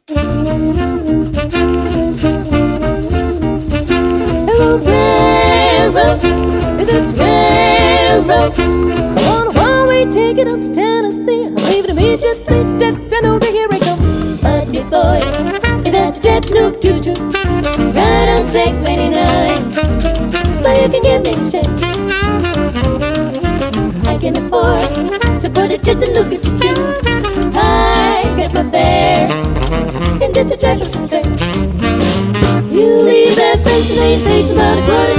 Hello, railroad, this railroad. Come on, while we take it up to Tennessee, leave it immediately, Chattanooga, here I come. Mighty boy, that's Chattanooga choo-choo, right on track 29. But you can give me a shake, I can afford to put a Chattanooga choo-choo. I got my fare, and just a trifle to spare. You leave that Pennsylvania station about a quarter